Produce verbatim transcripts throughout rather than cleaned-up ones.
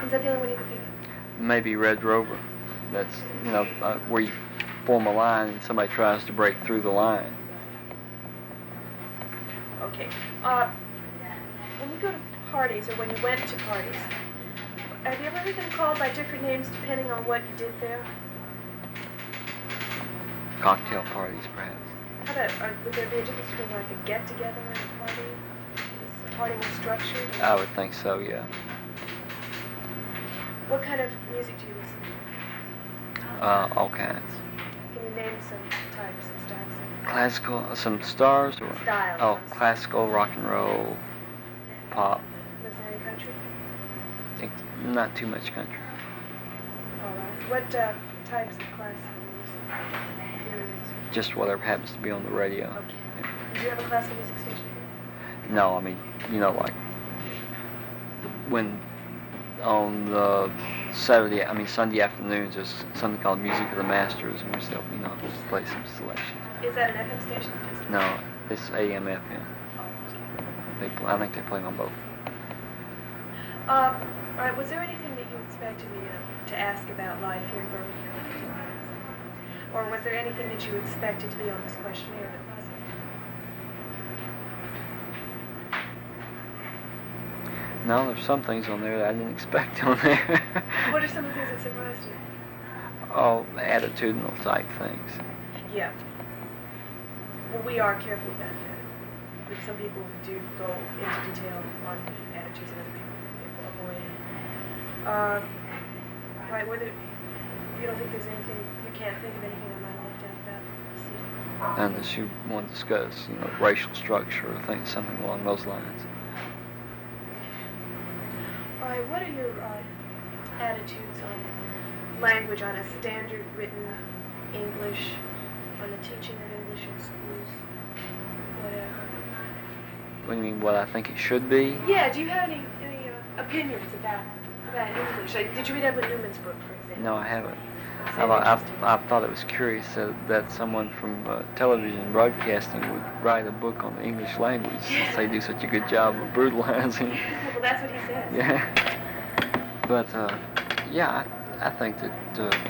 Is that the only one you can think of? Maybe Red Rover. That's, you know, uh, where you form a line and somebody tries to break through the line. Okay. Uh, when you go to parties, or when you went to parties, have you ever heard them called by different names depending on what you did there? Cocktail parties, perhaps. How about, uh, would there be a difference between like a get-together and a party? Is a party more structured? I would think so, yeah. What kind of music do you listen to? Uh, all kinds. Can you name some types, some styles? Classical, some stars? Or, Styles. oh, classical, rock and roll, pop. Listen to any country? Think not too much country. All right. What uh, types of classical music? Periods? Just whatever happens to be on the radio. Okay. Yeah. Do you have a classical music station here? No, I mean, you know, like when on the Saturday, I mean Sunday afternoons, there's something called Music of the Masters, in which they'll, you know, just play some selections. Is that an F M station? No, it's A M F M. They, play, I think they play on both. Um, all right. Was there anything that you expected me to, to ask about life here in Birmingham? Or was there anything that you expected to be on this questionnaire that wasn't? No, there's some things on there that I didn't expect on there. What are some of the things that surprised you? Oh, attitudinal type things. Yeah. Well, we are careful about that. But some people do go into detail on attitudes and other people, people avoid it. Uh, right, whether you don't think there's anything, you can't think of anything I might have left out about the city. Unless you want to discuss, you know, racial structure or things, something along those lines. All right, what are your uh, attitudes on language, on a standard written English, on the teaching of English in schools, whatever? What do you mean, what I think it should be? Yeah, do you have any, any uh, opinions about, about English? Like, did you read Edwin Newman's book, for example? No, I haven't. Is I, that I, interesting? I thought it was curious that, that someone from uh, television broadcasting would write a book on the English language since they do such a good job of brutalizing. Well, that's what he says. Yeah. But, uh, yeah, I, I think that, uh, Do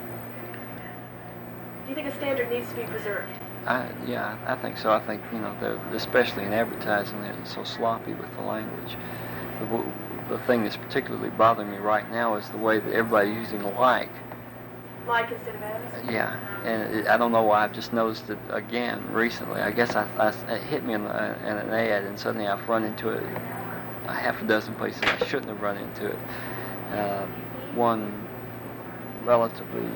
you think a standard needs to be preserved? I, yeah, I think so. I think, you know, they're, especially in advertising, they're so sloppy with the language. The, the thing that's particularly bothering me right now is the way that everybody's using like. Like instead of as? Yeah, and it, I don't know why. I've just noticed it again recently. I guess I, I, it hit me in, the, in an ad, and suddenly I've run into it a half a dozen places I shouldn't have run into it. Uh, one relatively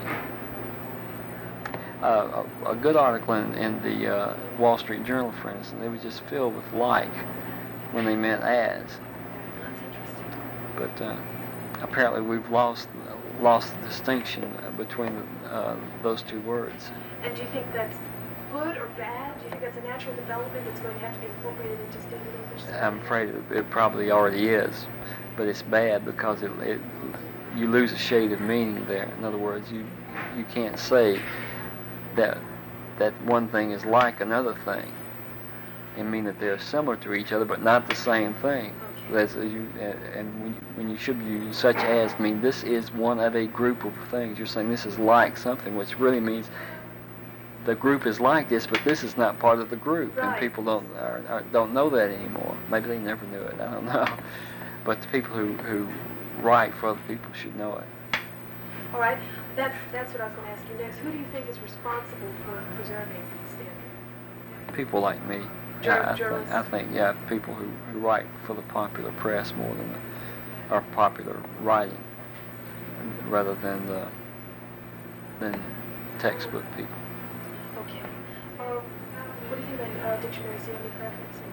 uh, a, a good article in, in the uh, Wall Street Journal, for instance, it was just filled with like when they meant as. That's interesting. But uh, apparently we've lost lost the distinction between uh, those two words. And do you think that's good or bad? Do you think that's a natural development that's going to have to be incorporated into standard English? I'm afraid it, it probably already is, but it's bad because it, it you lose a shade of meaning there. In other words, you you can't say that that one thing is like another thing and mean that they're similar to each other but not the same thing. That's, you, and when you, when you should use such as, I mean, this is one of a group of things. You're saying this is like something, which really means the group is like this, but this is not part of the group, right. And people don't are, are, don't know that anymore. Maybe they never knew it. I don't know. But the people who, who write for other people should know it. All right, that's that's what I was going to ask you next. Who do you think is responsible for preserving the standard? People like me. Jur- I, I, journalists. think, I think, yeah, people who, who write for the popular press more than the, or popular writing, rather than the than textbook people. Okay. Um, what do you think about uh, dictionaries? Do you have any preference?